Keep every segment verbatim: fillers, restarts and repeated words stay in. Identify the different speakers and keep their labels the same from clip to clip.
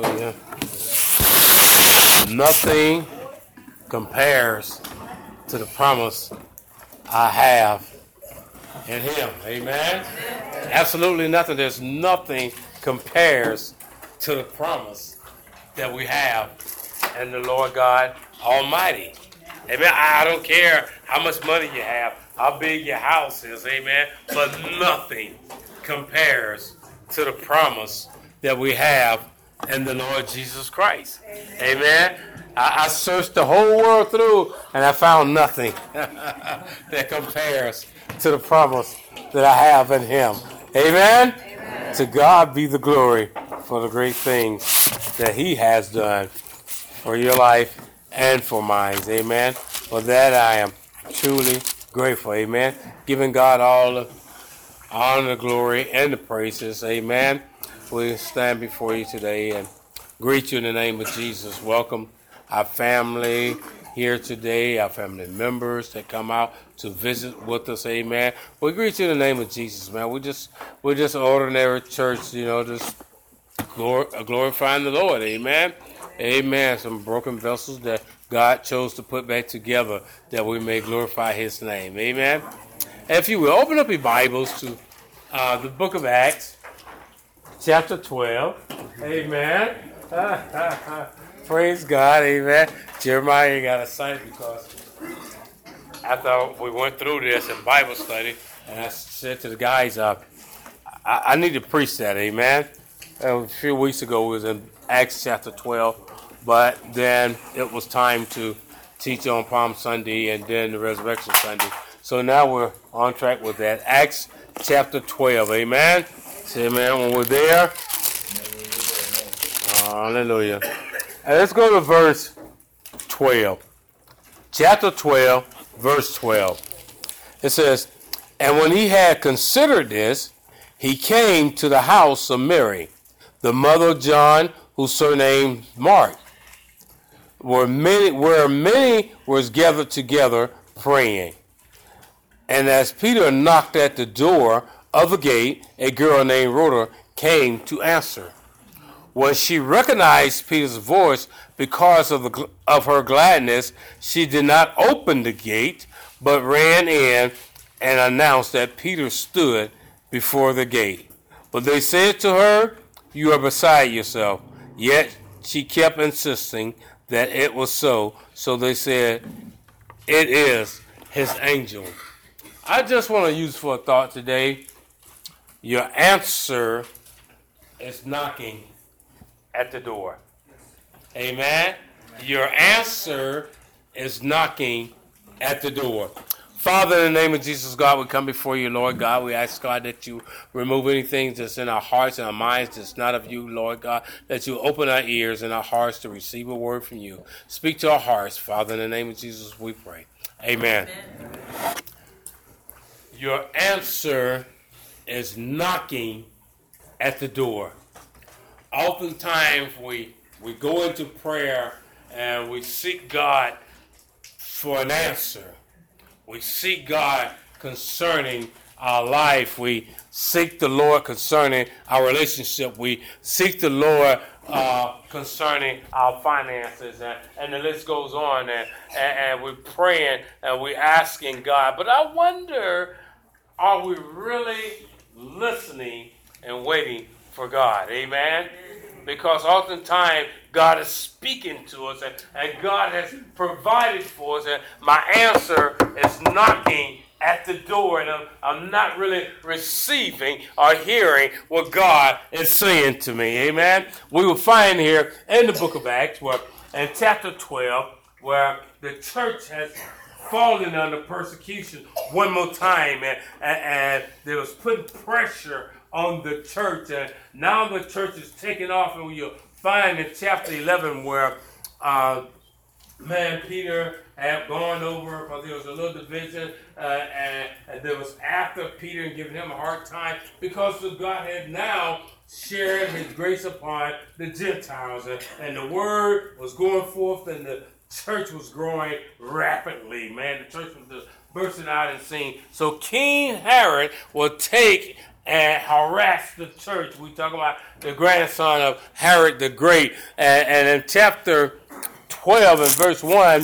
Speaker 1: Yeah. Nothing compares to the promise I have in him. Amen? Absolutely nothing. There's nothing compares to the promise that we have in the Lord God Almighty. Amen. I don't care how much money you have, how big your house is, amen, but nothing compares to the promise that we have in the Lord Jesus Christ. Amen. Amen. I, I searched the whole world through and I found nothing that compares to the promise that I have in him. Amen? Amen. To God be the glory for the great things that he has done for your life and for mine. Amen. For that I am truly grateful. Amen. Giving God all the honor, the glory, and the praises. Amen. We stand before you today and greet you in the name of Jesus. Welcome our family here today, our family members that come out to visit with us. Amen. We greet you in the name of Jesus, man. We just we're just an ordinary church, you know, just glor- glorifying the Lord. Amen. Amen. Some broken vessels that God chose to put back together that we may glorify his name. Amen. And if you will, open up your Bibles to uh, the book of Acts, chapter twelve. Amen. Praise God. Amen. Jeremiah got excited because after we went through this in Bible study, and I said to the guys, uh, I, I need to preach that. Amen. Uh, a few weeks ago, we was in Acts chapter twelve. But then it was time to teach on Palm Sunday and then the Resurrection Sunday. So now we're on track with that. Acts chapter twelve. Amen. Say amen when we're there. Hallelujah. And let's go to verse twelve. Chapter twelve, verse twelve. It says, "And when he had considered this, he came to the house of Mary, the mother of John, whose surname Mark, where many, where many was gathered together praying. And as Peter knocked at the door of the gate, a girl named Rhoda came to answer. When she recognized Peter's voice because of the of her gladness, she did not open the gate, but ran in and announced that Peter stood before the gate. But they said to her, 'You are beside yourself.' Yet she kept insisting that it was so. So they said, 'It is his angel.'" I just want to use for a thought today, your answer is knocking at the door. Amen? Your answer is knocking at the door. Father, in the name of Jesus, God, we come before you, Lord God. We ask, God, that you remove anything that's in our hearts and our minds that's not of you, Lord God, that you open our ears and our hearts to receive a word from you. Speak to our hearts, Father, in the name of Jesus, we pray. Amen. Amen. Your answer is knocking at the door. Oftentimes we, we go into prayer and we seek God for an answer. We seek God concerning our life. We seek the Lord concerning our relationship. We seek the Lord uh, concerning our finances. And, and the list goes on. And, and, and we're praying and we're asking God. But I wonder, are we really listening and waiting for God? Amen? Because oftentimes God is speaking to us and, and God has provided for us, and my answer is knocking at the door, and I'm, I'm not really receiving or hearing what God is saying to me. Amen. We will find here in the book of Acts, where in chapter twelve, where the church has fallen under persecution one more time, and, and, and there was putting pressure on the church, and now the church is taking off, and you'll find in chapter eleven where uh, man Peter had gone over, because there was a little division, uh, and, and there was after Peter and giving him a hard time because the God had now shared his grace upon the Gentiles, and, and the word was going forth, and the church was growing rapidly. Man, the church was just bursting out and singing. So King Herod will take and harassed the church. We talk about the grandson of Herod the Great. And, and in chapter twelve and verse one,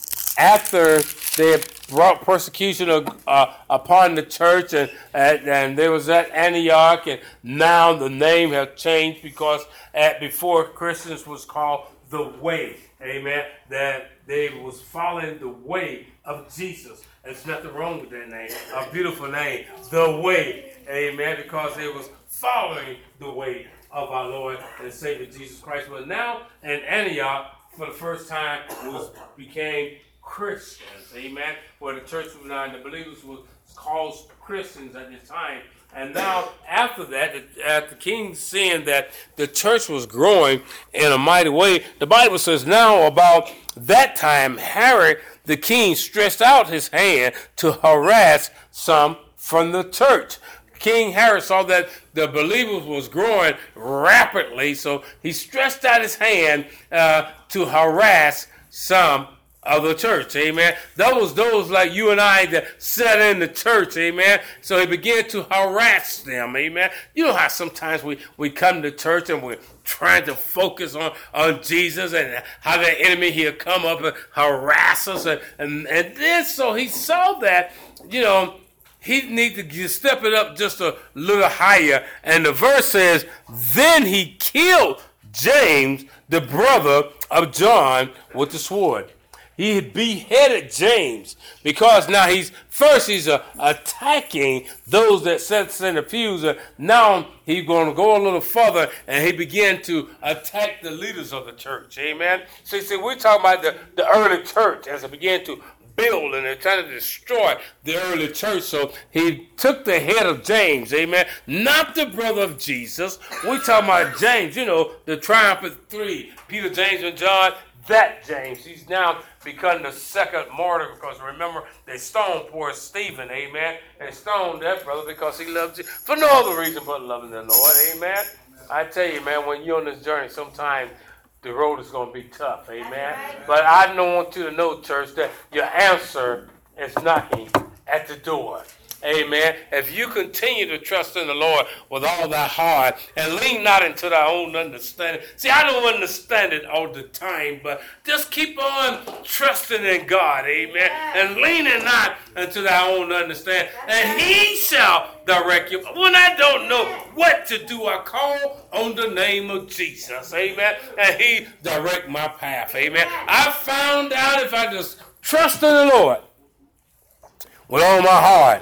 Speaker 1: after they had brought persecution uh, upon the church, and, and and there was at Antioch, and now the name has changed because at before Christians was called the Way. Amen. That they was following the way of Jesus. There's nothing wrong with that name. A beautiful name, the Way. Amen. Because they was following the way of our Lord and Savior Jesus Christ. But now in Antioch, for the first time, was became Christians. Amen. Where the church was now, the believers was called Christians at this time. And now, after that, at the king seeing that the church was growing in a mighty way, the Bible says now about that time, Herod the king stretched out his hand to harass some from the church. King Herod saw that the believers was growing rapidly, so he stretched out his hand uh, to harass some of the church, amen. That was those like you and I that sat in the church, amen. So he began to harass them, amen. You know how sometimes we, we come to church and we're trying to focus on, on Jesus and how the enemy he'll come up and harass us. And, and, and then so he saw that, you know, he needed to step it up just a little higher. And the verse says, then he killed James, the brother of John, with the sword. He had beheaded James because now he's first he's uh, attacking those that sat in the pews. Uh, now he's going to go a little further and he began to attack the leaders of the church. Amen. So you see, we're talking about the, the early church as it began to build and they're trying to destroy the early church. So he took the head of James, amen, not the brother of Jesus. We're talking about James, you know, the triumphant three, Peter, James, and John. That James, he's now become the second martyr because remember, they stoned poor Stephen, amen. They stoned that brother because he loved you for no other reason but loving the Lord, amen. I tell you, man, when you're on this journey, sometimes the road is going to be tough, amen. But I don't want you to know, church, that your answer is knocking at the door. Amen. If you continue to trust in the Lord with all thy heart and lean not into thy own understanding. See, I don't understand it all the time, but just keep on trusting in God. Amen. And leaning not into thy own understanding. And he shall direct you. When I don't know what to do, I call on the name of Jesus. Amen. And he direct my path. Amen. I found out if I just trust in the Lord with all my heart,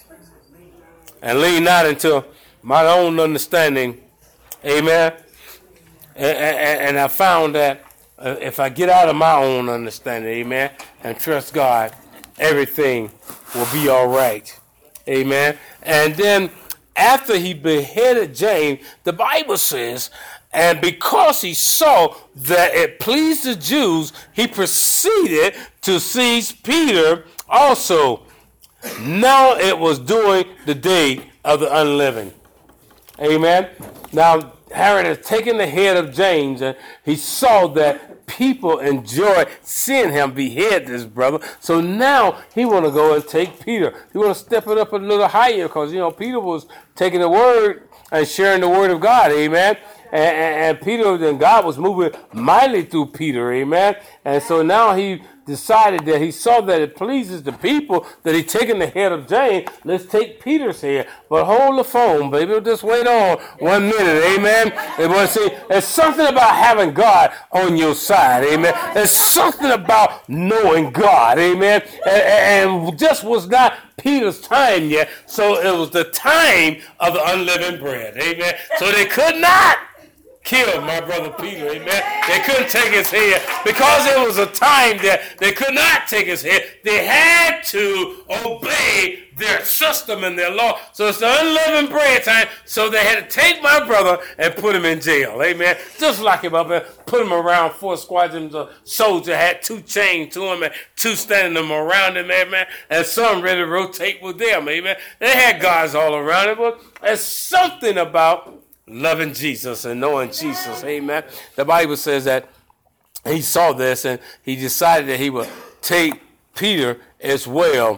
Speaker 1: and lean not into my own understanding, amen. And, and, and I found that uh, if I get out of my own understanding, amen, and trust God, everything will be all right, amen. And then after he beheaded James, the Bible says, and because he saw that it pleased the Jews, he proceeded to seize Peter also. Now it was during the day of the unleavened. Amen. Now Herod had taken the head of James and he saw that people enjoyed seeing him behead this brother. So now he want to go and take Peter. He want to step it up a little higher because, you know, Peter was taking the word and sharing the word of God. Amen. And, and, and Peter and God was moving mightily through Peter. Amen. And so now he decided that he saw that it pleases the people that he taken the head of James. Let's take Peter's head. But hold the phone, baby. Just wait on one minute. Amen. And we'll see, there's something about having God on your side. Amen. There's something about knowing God. Amen. And, and just was not Peter's time yet. So it was the time of the unleavened bread. Amen. So they could not killed my brother Peter, amen. They couldn't take his head because it was a time that they could not take his head. They had to obey their system and their law. So it's the unleavened bread time, so they had to take my brother and put him in jail, amen. Just lock him up and put him around four squadrons of soldiers, had two chained to him and two standing them around him, amen, and some ready to rotate with them, amen. They had guards all around him, but there's something about loving Jesus and knowing Jesus, amen. The Bible says that he saw this and he decided that he would take Peter as well.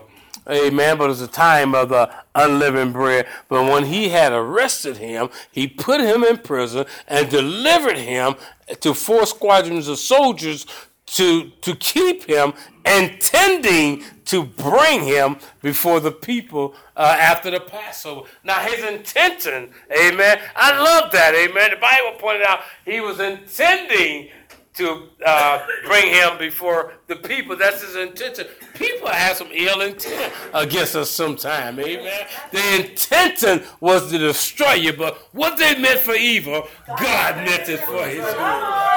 Speaker 1: Amen. But it was a time of the unleavened bread. But when he had arrested him, he put him in prison and delivered him to four squadrons of soldiers to, to keep him, intending to bring him before the people uh, after the Passover. Now his intention, amen, I love that, amen. The Bible pointed out he was intending to uh, bring him before the people. That's his intention. People have some ill intent against us sometime, amen. The intention was to destroy you, but what they meant for evil, God meant it for his good.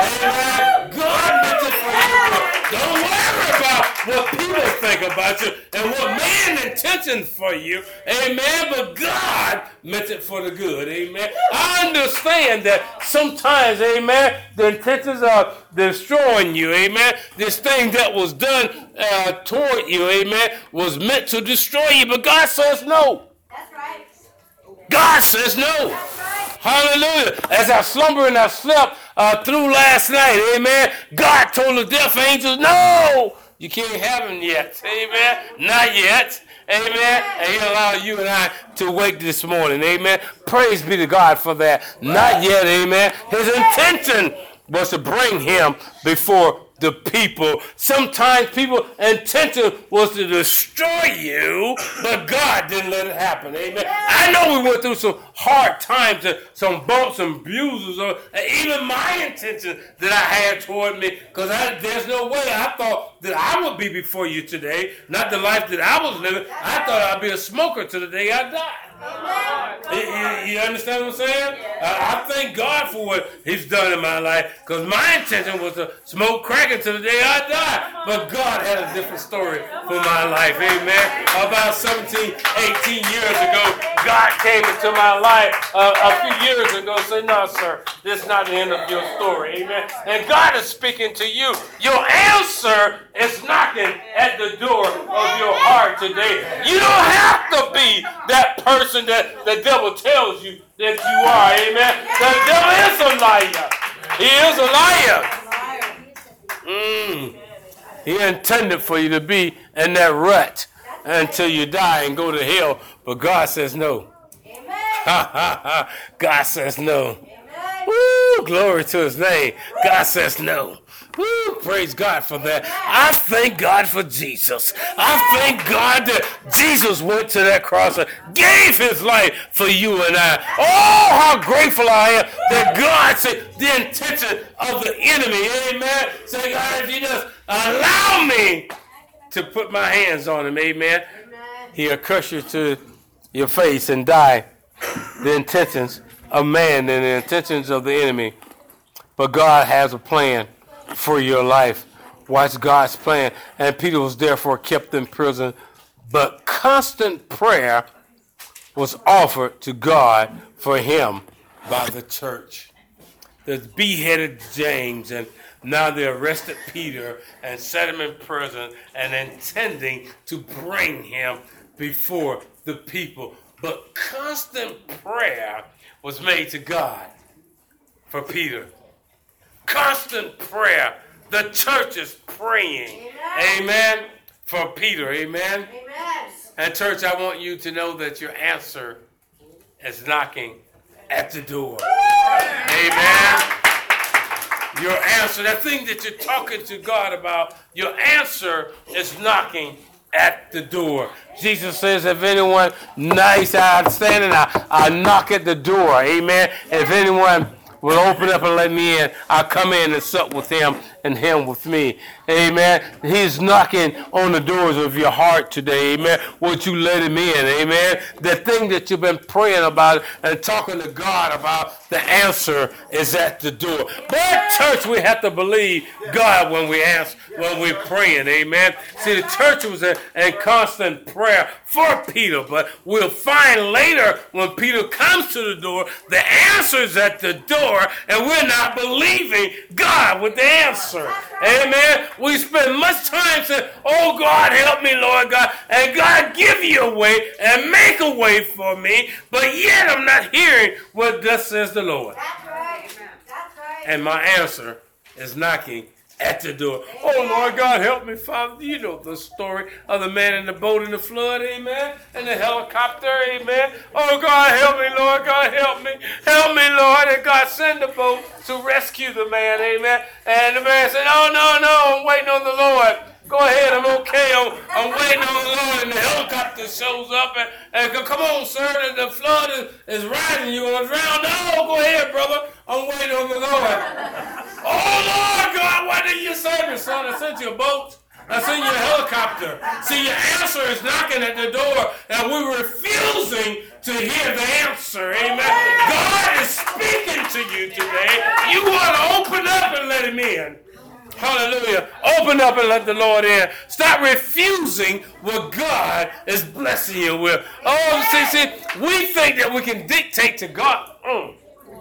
Speaker 1: Amen. God meant it for his good. Don't worry about what people think about you and what man intentions for you, amen, but God meant it for the good, amen. I understand that sometimes, amen, the intentions are destroying you, amen. This thing that was done uh, toward you, amen, was meant to destroy you, but God says no.
Speaker 2: That's right.
Speaker 1: God says no.
Speaker 2: That's right.
Speaker 1: Hallelujah. As I slumber and I slept uh, through last night, amen, God told the death angels, no, you can't have him yet, amen, not yet. Amen. And he allowed you and I to wake this morning. Amen. Praise be to God for that. Not yet. Amen. His intention was to bring him before the people. Sometimes people's intention was to destroy you, but God didn't let it happen. Amen. I know we went through some hard times and some bumps and bruises, or even my intention that I had toward me, because there's no way I thought that I would be before you today, not the life that I was living. I thought I'd be a smoker till the day I died. You, you, you understand what I'm saying? I, I thank God for what he's done in my life, because my intention was to smoke crack until the day I died. But God had a different story for my life. Amen. About seventeen, eighteen years ago, God came into my life uh, a few years ago and said, no, sir, this is not the end of your story. Amen. And God is speaking to you. Your answer is knocking at the door of your heart today. You don't have to be that person that the devil tells you that you are. Amen. The devil is a liar. He is a liar. Mm. He intended for you to be in that rut until you die and go to hell. But God says no. God says no. Woo, glory to his name. God says no. Woo, praise God for that. I thank God for Jesus. I thank God that Jesus went to that cross and gave his life for you and I. Oh, how grateful I am that God said the intention of the enemy. Amen. Say, God, if you just allow me to put my hands on him, amen, he'll curse you to your face and die. The intentions of man and the intentions of the enemy. But God has a plan for your life. Watch God's plan. And Peter was therefore kept in prison. But constant prayer was offered to God for him by the church. The beheaded James, and now they arrested Peter and set him in prison and intending to bring him before the people. But constant prayer was made to God for Peter. Constant prayer. The church is praying. Amen. Amen. For Peter. Amen.
Speaker 2: Amen.
Speaker 1: And church, I want you to know that your answer is knocking at the door. Amen. Your answer, that thing that you're talking to God about, your answer is knocking at the door. Jesus says, if anyone nice outstanding, I, I knock at the door. Amen. If anyone will open up and let me in, I'll come in and sup with him and him with me. Amen. He's knocking on the doors of your heart today. Amen. Would you let him in? Amen. The thing that you've been praying about and talking to God about, the answer is at the door. But church, we have to believe God when we ask, when we're praying. Amen. See, the church was in, in constant prayer for Peter, but we'll find later when Peter comes to the door, the answer is at the door, and we're not believing God with the answer. Amen. We spend much time saying, oh God, help me, Lord God, and God give you a way and make a way for me, but yet I'm not hearing what thus says the Lord.
Speaker 2: That's right. That's right.
Speaker 1: And my answer is knocking at the door. Oh, Lord God, help me, Father. You know the story of the man in the boat in the flood, amen, and the helicopter, amen. Oh, God, help me, Lord. God, help me. Help me, Lord. And God send the boat to rescue the man, amen. And the man said, oh, no, no, I'm waiting on the Lord. Go ahead, I'm okay. I'm, I'm waiting on the Lord. And the helicopter shows up and, and go, come on, sir, the, the flood is, is rising. You're going to drown. No, go ahead, brother. I'm waiting on the Lord. Oh, Lord God, why didn't you save me, son? I sent you a boat. I sent you a helicopter. See, your answer is knocking at the door, and we're refusing to hear the answer. Amen. God is speaking to you today. You want to open up and let him in. Hallelujah. Open up and let the Lord in. Stop refusing what God is blessing you with. Oh, see, see, we think that we can dictate to God. Mm.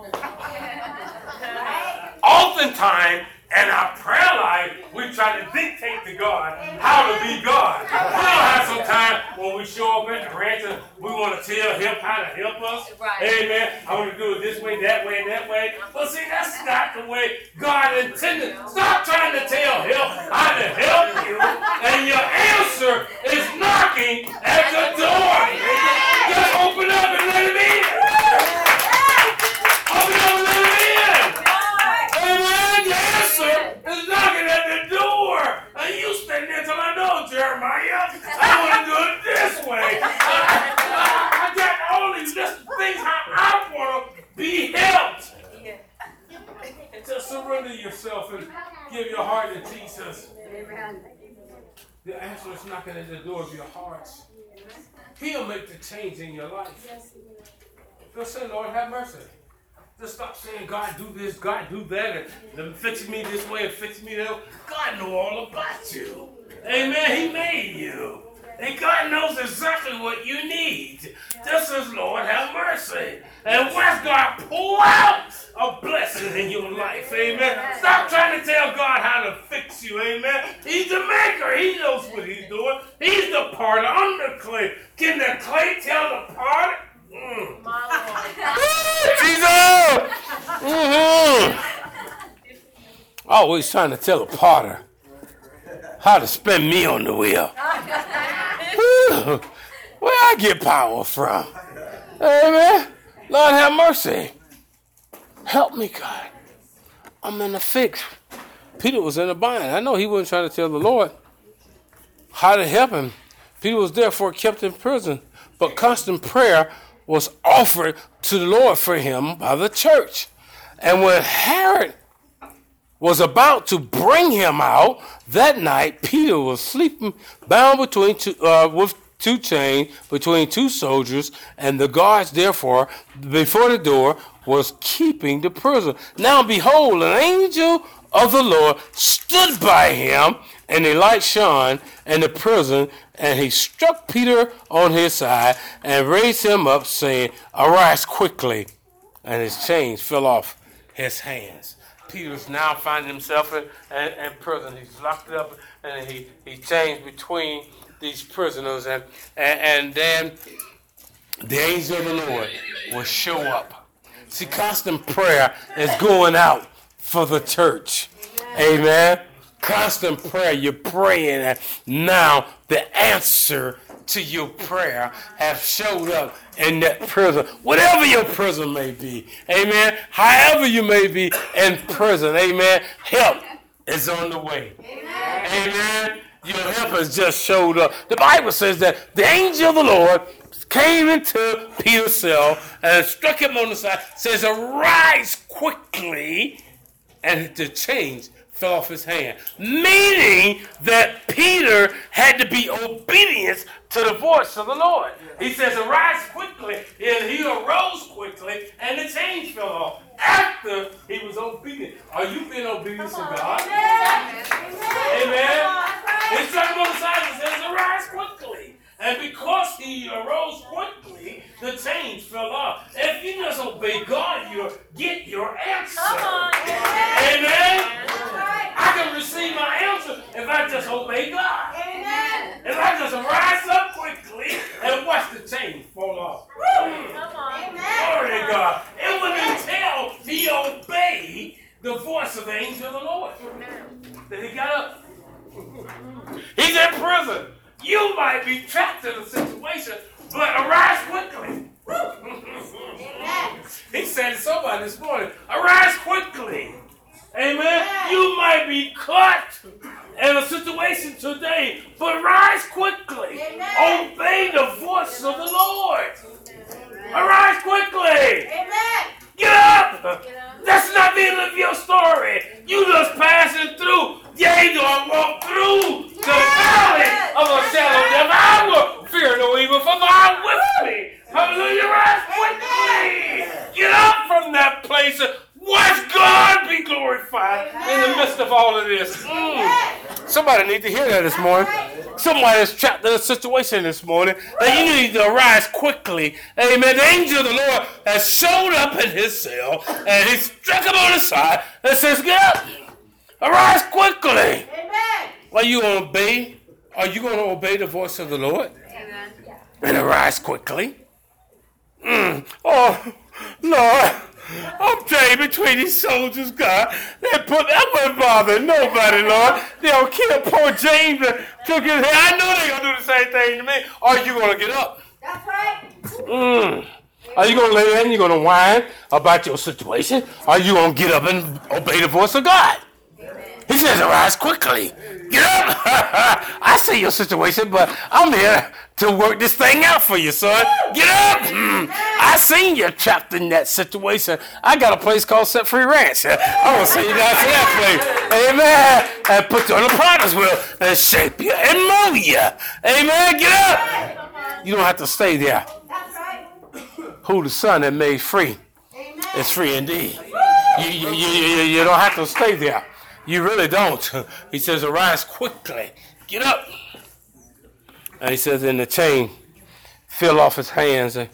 Speaker 1: Oftentimes, in our prayer life, we try to dictate to God how to be God. We don't have some time when we show up at the ranch and we want to tell him how to help us. Amen. I want to do it this way, that way, and that way. But see, that's not the way God intended. Stop trying to tell him how to help you, and your answer is knocking at the door. Just open up and let him in. Open up and let him in. Amen. The answer is knocking at the door. And you stand there till I know, Jeremiah. I want to do it this way. I, I, I got all these different things how I want to be helped. Just surrender yourself and give your heart to Jesus. The answer is knocking at the door of your hearts. He'll make the change in your life. Just say, Lord, have mercy. Just stop saying, God, do this, God, do that, and fix me this way and fix me that way. God knows all about you. Amen. He made you. And God knows exactly what you need. Just as Lord, have mercy. And watch God pour out a blessing in your life. Amen. Stop trying to tell God how to fix you. Amen. He's the maker. He knows what he's doing. He's the potter. I'm the clay. Can the clay tell the potter? Mm. Jesus! Mm-hmm. Always trying to tell a potter how to spin me on the wheel. Where I get power from? Amen. Lord have mercy. Help me, God. I'm in a fix. Peter was in a bind. I know he wasn't trying to tell the Lord how to help him. Peter was therefore kept in prison, but constant prayer was offered to the Lord for him by the church. And when Herod was about to bring him out, that night Peter was sleeping, bound between two, uh, with two chains between two soldiers, and the guards therefore before the door was keeping the prison. Now behold, an angel of the Lord stood by him, and a light shone in the prison, and he struck Peter on his side and raised him up, saying, arise quickly. And his chains fell off his hands. Peter's now finding himself in, in, in prison. He's locked up, and he, he changed between these prisoners. And, and, and then the angel of the Lord will show up. See, constant prayer is going out for the church. Amen. Constant prayer. You're praying, and now the answer to your prayer have showed up in that prison. Whatever your prison may be. Amen. However you may be in prison. Amen. Help is on the way. Amen. Amen. Your help has just showed up. The Bible says that the angel of the Lord came into Peter's cell and struck him on the side. Says, arise quickly. And the chains fell off his hand. Meaning that Peter had to be obedient to the voice of the Lord. He says, arise quickly. And he arose quickly, and the chains fell off. After he was obedient. Are you being obedient to God? Amen. Amen. He struck him on the side and says, arise quickly. And because he arose quickly, the chains fell off. If you just obey God, you'll get your answer. Amen. I can receive my answer if I just obey God. Amen. If I just rise up quickly and watch the chains fall off. Mm. Glory to God. It wasn't until he obeyed the voice of the angel of the Lord. Amen. Then he got up. He's in prison. You might be trapped in a situation, but arise quickly. He said to somebody this morning, arise quickly. Amen. You might be caught in a situation today, but rise quickly. Amen. Obey the voice of the Lord. Amen. Arise quickly. Amen. Get up. Get up. That's not the end of your story. You just passing through. Yea, though I walk through the valley of the shadow of death, I will fear no evil, for thou art with me. Hallelujah. Rise quickly. Get up from that place. Watch God be glorified in the midst of all of this. Mm. Somebody need to hear that this morning. Somebody is trapped in a situation this morning that you need to arise quickly. Amen. The angel of the Lord has showed up in his cell and he struck him on the side and says, get up. Arise quickly. Amen. Are you going to obey? Are you going to obey the voice of the Lord? Amen. And arise quickly? Mm. Oh, Lord. I'm telling you, between these soldiers, God, they put, that wouldn't bother nobody, Lord. They'll kill poor James and took his head. I know they're going to do the same thing to me. Are you going to get up? That's right. Mm. Are you going to lay there and you're going to whine about your situation? Are you going to get up and obey the voice of God? He says, arise quickly. Get up. I see your situation, but I'm here to work this thing out for you, son. Get up. Mm. I seen you trapped in that situation. I got a place called Set Free Ranch. I want to see you guys to that place. Amen. And put you on the potter's wheel and shape you and mold you. Amen. Get up. You don't have to stay there. Who the Son that made free is free indeed. You, you, you, you, you don't have to stay there. You really don't. He says, arise quickly. Get up. And he says, in the chain, fell off his hands. And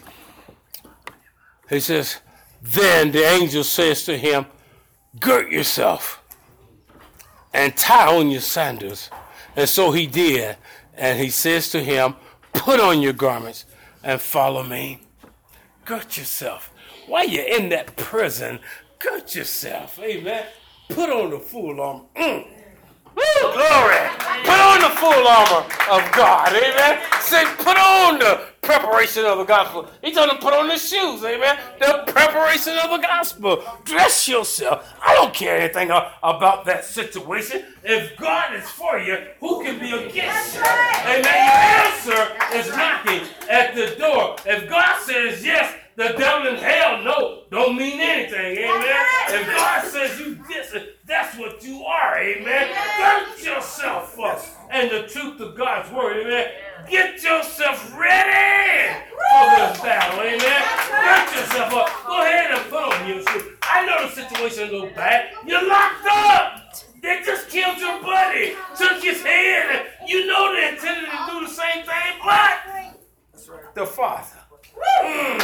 Speaker 1: he says, then the angel says to him, gird yourself and tie on your sandals. And so he did. And he says to him, put on your garments and follow me. Gird yourself. While you're in that prison, gird yourself. Amen. Put on the full armor. Mm. Woo, glory. Put on the full armor of God. Amen. Say, put on the preparation of the gospel. He told him, put on the shoes. Amen. The preparation of the gospel. Dress yourself. I don't care anything about that situation. If God is for you, who can be against you? Amen. Your answer is knocking at the door. If God says yes, the devil in hell, no, don't mean anything, amen. If God says you this, that's what you are, amen. Gird yourself up and the truth of God's word, amen. Get yourself ready for this battle, amen. Gird yourself up. Go ahead and put on your shoes. I know the situation look bad. You're locked up. They just killed your buddy, took his head. You know they intended to do the same thing, but the Father. Mm.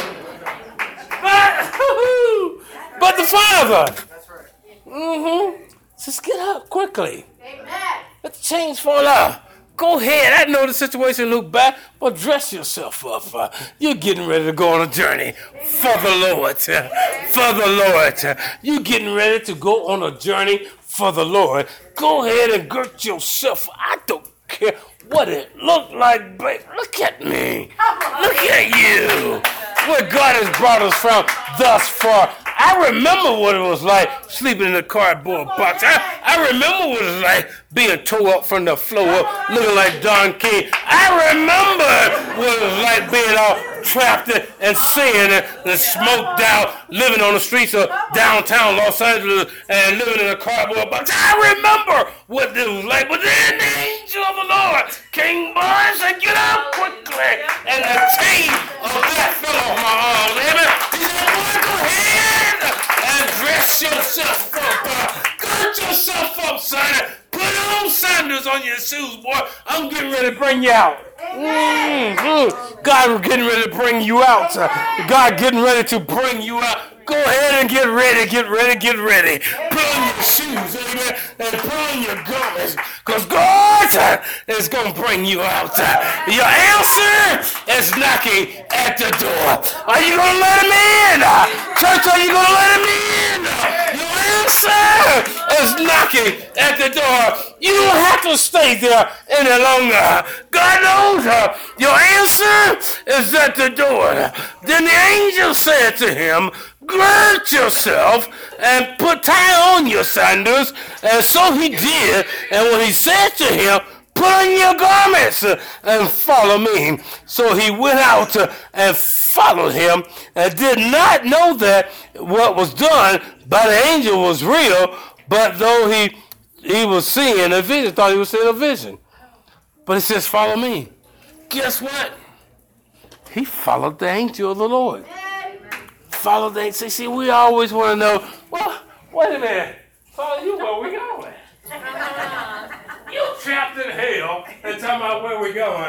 Speaker 1: But, but the Father mm-hmm, says, get up quickly. Amen. Let the chains fall out. Go ahead. I know the situation look bad, but dress yourself up. Uh, you're getting ready to go on a journey for the Lord. Uh, for the Lord. Uh, you're getting ready to go on a journey for the Lord. Go ahead and gird yourself. I don't care what it looked like, babe. Look at me. Look at you. Where God has brought us from thus far. I remember what it was like sleeping in a cardboard box. I, I remember what it was like being tore up from the floor up, looking like Don King. I remember what it was like being all trapped and sin and, and smoked out, living on the streets of downtown Los Angeles and living in a cardboard box. I remember what it was like. But then the angel of the Lord, King Boy, said, get up quickly. And the chain of that fell off my arms. Amen. He said, boy, go ahead and dress yourself up. Uh, gird yourself up, son. Put on sandals on your shoes, boy. I'm getting ready to bring you out. Mm-hmm. God getting ready to bring you out. Uh, God getting ready to bring you out. Go ahead and get ready, get ready, get ready. Put on your shoes, amen, and put on your garments, because God uh, is going to bring you out. Uh, your answer is knocking at the door. Are you going to let him in? Uh, church, are you going to let him in? Uh, your answer is knocking at the door. You don't have to stay there any longer. God knows uh, your answer is at the door. Then the angel said to him, gird yourself and put tie on your sandals. And so he did. And when he said to him, put on your garments uh, and follow me. So he went out uh, and followed him and did not know that what was done by the angel was real, but though he he was seeing a vision, thought he was seeing a vision. But he says, follow me. Guess what? He followed the angel of the Lord. Follow the angel. See, see, we always want to know, well, wait a minute. Follow you, where we going? You trapped in hell and talking about where we're going.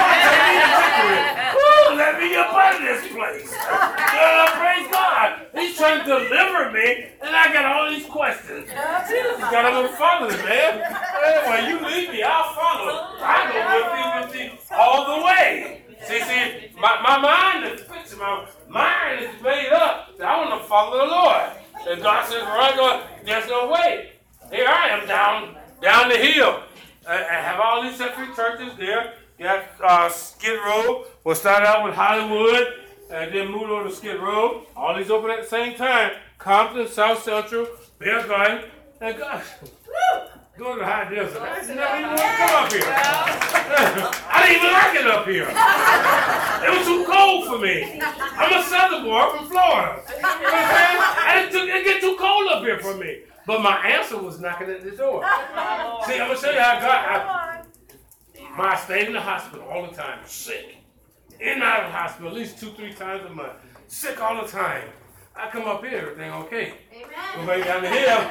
Speaker 1: Woo, let me up out of this place. Uh, praise God. He's trying to deliver me, and I got all these questions. Jesus got to follow him, man. Hey, when you leave me, I'll follow. I go with you, with you all the way. See, see, my, my mind is fixed. My mind is made up that I want to follow the Lord. And God says, right, God, there's no way. Here I am down, down the hill. I have all these separate churches there. You got uh, Skid Row. We'll start out with Hollywood and then move over to Skid Row. All these open at the same time. Compton, South Central, Bear Garden, and gosh, go to the high desert. I didn't even want to come up here. I didn't even like it up here. It was too cold for me. I'm a Southern boy from Florida. You know what I'm saying? I didn't, it get too cold up here for me. But my answer was knocking at the door. See, I'm going to show you how God, I, I stayed in the hospital all the time, sick. In and out of the hospital at least two, three times a month. Sick all the time. I come up here, everything okay. Go back down the hill.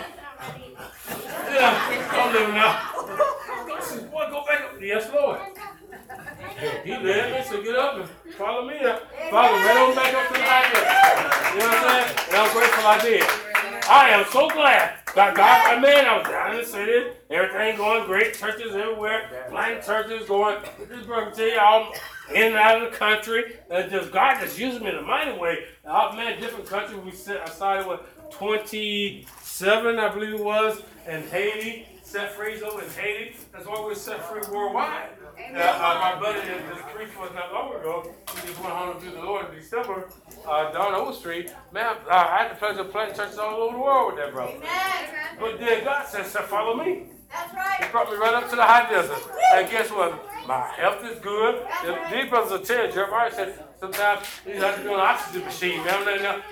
Speaker 1: Yeah, I'm living now. I said, boy, go back up. Yes, Lord. He led me, so get up and follow me up. Follow right on back up to the high hill. You know what I'm saying? And I'm grateful I did. I am so glad. God, God, man, I was down in the city. Everything going great. Churches everywhere. Blind churches going. This brother tell you, all in and out of the country. And just God just using me in a mighty way. Oh, man, different countries. We set, I started with twenty-seven, I believe it was, in Haiti. Set free over in Haiti. That's why we're set free worldwide. Uh, uh, my buddy that just preached for us not long ago, he just went home to do the Lord in December, uh, down Overstreet. Man, uh, I had the pleasure of planting churches all over the world with that brother. Amen. But then God said, so follow me. That's right. He brought me right up to the high desert. And guess what? My health is good. The, right. These brothers will tell you, Jeremiah said, sometimes you have to do an oxygen machine. Man,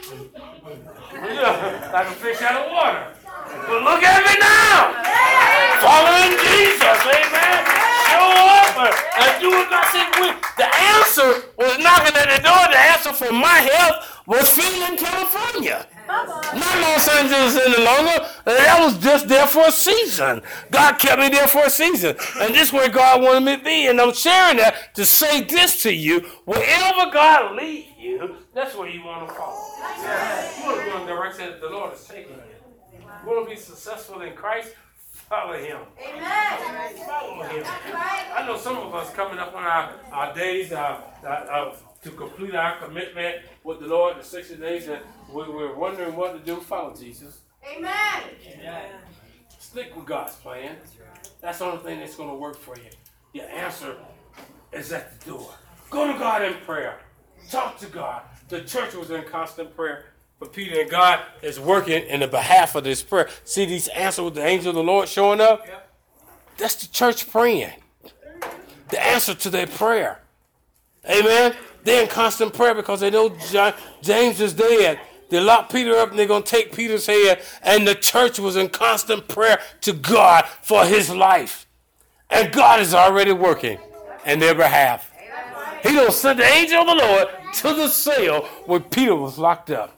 Speaker 1: yeah, like a fish out of water. But look at me now. Following Jesus. Amen. Show up and do what God said. The answer was knocking at the door. The answer for my health was Phoenix, California. Not Los Angeles any longer. That was just there for a season. God kept me there for a season. And this is where God wanted me to be. And I'm sharing that to say this to you. Wherever God leads you, that's where you want to follow. Yeah. You want to go in the direction that the Lord is taking you. You want to be successful in Christ? Follow him. Amen. Follow him. I know some of us coming up on our, our days uh, uh, uh, to complete our commitment with the Lord, the sixty days, and we, we're wondering what to do. Follow Jesus. Amen. Amen. Stick with God's plan. That's the only thing that's going to work for you. Your answer is at the door. Go to God in prayer. Talk to God. The church was in constant prayer for Peter, and God is working in the behalf of this prayer. See these answers with the angel of the Lord showing up? Yep. That's the church praying. The answer to their prayer. Amen? They're in constant prayer because they know John, James is dead. They lock Peter up and they're going to take Peter's head. And the church was in constant prayer to God for his life. And God is already working in their behalf. He going to send the angel of the Lord to the cell where Peter was locked up.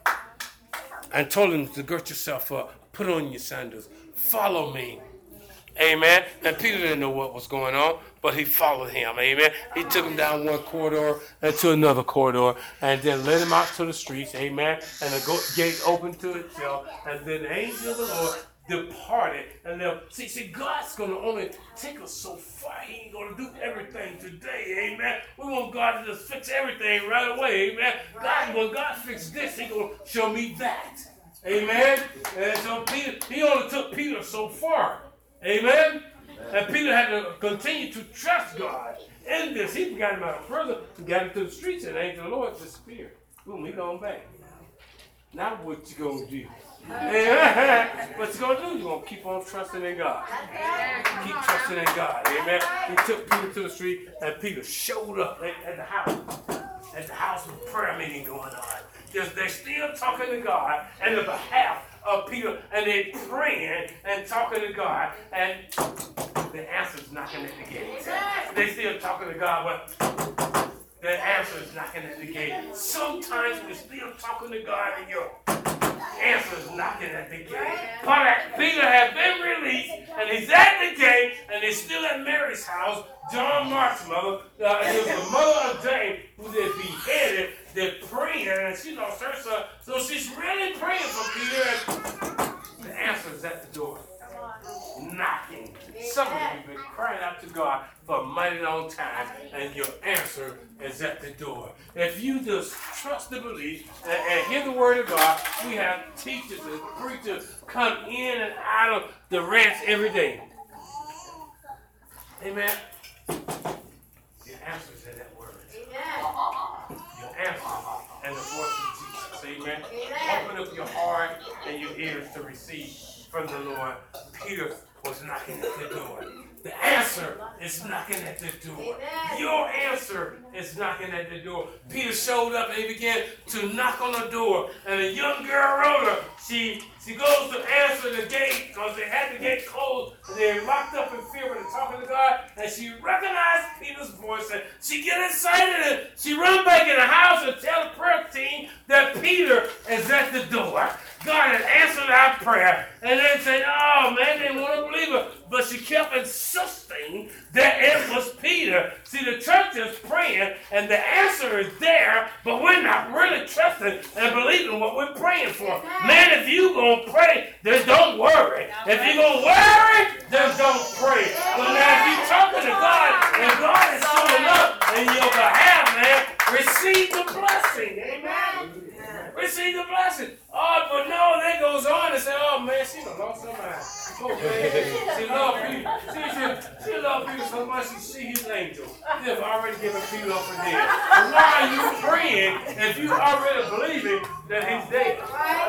Speaker 1: And told him to gird yourself up, put on your sandals, follow me. Amen. And Peter didn't know what was going on, but he followed him. Amen. He took him down one corridor and to another corridor and then led him out to the streets. Amen. And the gate opened to itself. And then the angel of the Lord departed. And they'll see, see, God's going to only take us so far. He ain't going to do everything today. Amen. We want God to just fix everything right away. Amen. God, when God fixes this, He's going to show me that. Amen. And so Peter, he only took Peter so far. Amen. And Peter had to continue to trust God in this. He got him out of prison, got him to the streets, and the angel of the Lord disappeared. Boom, he gone back. Now what you gonna do? What you gonna do? You gonna keep on trusting in God. Keep trusting in God. Amen. He took Peter to the street, and Peter showed up at, at the house. At the house with prayer meeting going on. Just they're still talking to God on the behalf of Peter, and they're praying and talking to God, and the answer's knocking at the gate. They still talking to God, but the answer is knocking at the gate. Sometimes we're still talking to God, and your answer is knocking at the gate. But Peter had been released, and he's at the gate, and he's still at Mary's house. John Mark's mother, uh, it was the mother of James, who they beheaded. They're praying, and she lost her son. So she's really praying for Peter, and the answer is at the door. Knocking. Some of you have been crying out to God for a mighty long time, and your answer is at the door. If you just trust and believe and, and hear the word of God, we have teachers and preachers come in and out of the ranch every day. Amen. Your answer is in that word. Amen. Your answer and the voice of Jesus. Amen. Amen. Open up your heart and your ears to receive from the Lord. Peter was knocking at the door. The answer is knocking at the door. Amen. Your answer is knocking at the door. Peter showed up and he began to knock on the door. And a young girl, Rhoda, she she goes to answer the gate because they had the gate closed. And they're locked up in fear when they're talking to God. And she recognized Peter's voice. And she gets excited and she runs back in the house and tells the prayer team that Peter is at the door. God had answered our prayer. And they said, oh, man, they didn't want to believe it. But she kept insisting that it was Peter. See, the church is praying, and the answer is there, but we're not really trusting and believing what we're praying for. Man, if you're going to pray, then don't worry. If you're going to worry, then don't pray. But now, if you're talking to God, and God is showing up in your behalf, man, receive the blessing. Amen. Receive the blessing. Oh, but no, that goes on and say, oh, man, she done lost her mind. Oh, man. She loved Peter. She, she, she loved Peter so much, she see his angel. They've already given Peter up for dead. Why are you praying if you already believing that he's dead?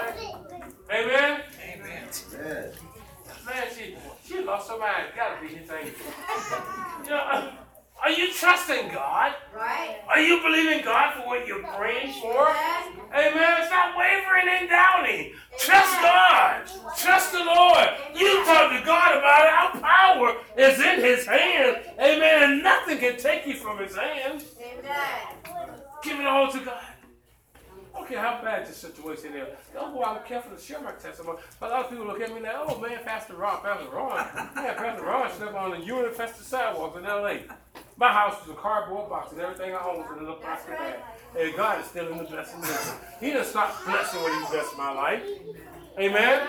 Speaker 1: Amen? Amen. Man, she, she lost her mind. It's got to be his angel. You know, are you trusting God? Right. Are you believing God for what you're praying for? Amen. Amen. Stop wavering and doubting. Amen. Trust God. Trust the Lord. You talk to God about it. Our power is in his hand. Amen. And nothing can take you from his hand. Amen. Give it all to God. I don't care how bad the situation is. Oh, boy, I'm careful to share my testimony. But a lot of people look at me now, oh, man, Pastor Ron, Pastor Ron. Man, Pastor Ron slept on the urine-infested sidewalks in L A My house was a cardboard box, and everything I owned was in a little plastic bag. And God is still in the blessing business. He done stopped blessing when he blessed my life. Amen?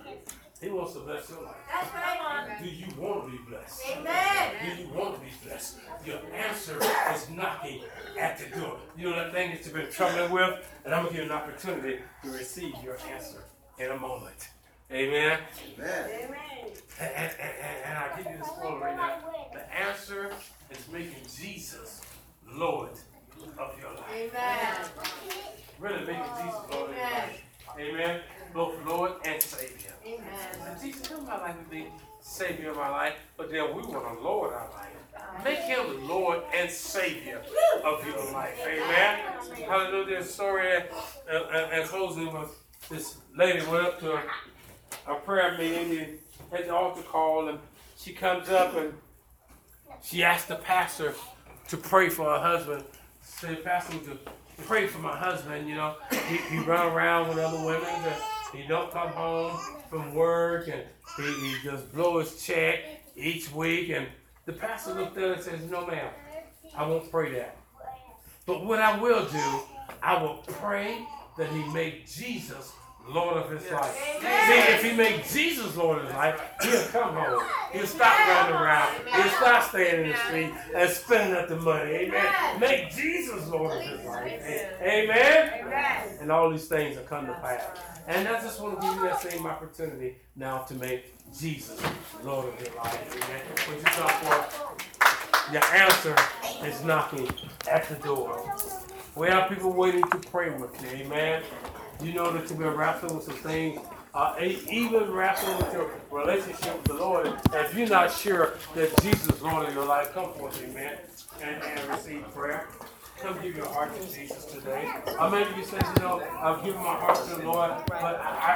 Speaker 1: He wants to bless your life. That's right. Do you want to be blessed? Amen. Do you want to be blessed? Your answer is knocking at the door. You know that thing that you've been troubling with? And I'm going to give you an opportunity to receive your answer in a moment. Amen? Amen. And, and, and, and I'll give you this spoiler right now. The answer is making Jesus Lord of your life. Amen. Really making Jesus Lord of your life. Amen. Both Lord and Savior. Amen. And Jesus, come my life and be Savior of my life, but then we want to Lord our life. Make him the Lord and Savior of your life. Amen. Hallelujah. There's a story at, uh, at closing was this lady went up to a, a prayer meeting and had the altar call, and she comes up and she asked the pastor to pray for her husband. Say, Pastor, to pray for my husband. You know, he, he run around with other women. And he don't come home from work, and he, he just blow his check each week. And the pastor looked at her and says, no, ma'am, I won't pray that. But what I will do, I will pray that he make Jesus Lord of his life. See, if he make Jesus Lord of his life, he'll come home. He'll stop running around. He'll stop staying in the street and spending up the money. Amen. Make Jesus Lord of his life. Amen. And all these things will come to pass. And I just want to give you that same opportunity now to make Jesus Lord of your life. Amen. Would you come forward? Your answer is knocking at the door. We have people waiting to pray with you. Amen. You know that you've been wrestling with some things, uh, even wrestling with your relationship with the Lord. If you're not sure that Jesus is Lord of your life, come forth, amen, and, and receive prayer. Come give your heart to Jesus today. Or maybe you say, you know, I've given my heart to the Lord, but I,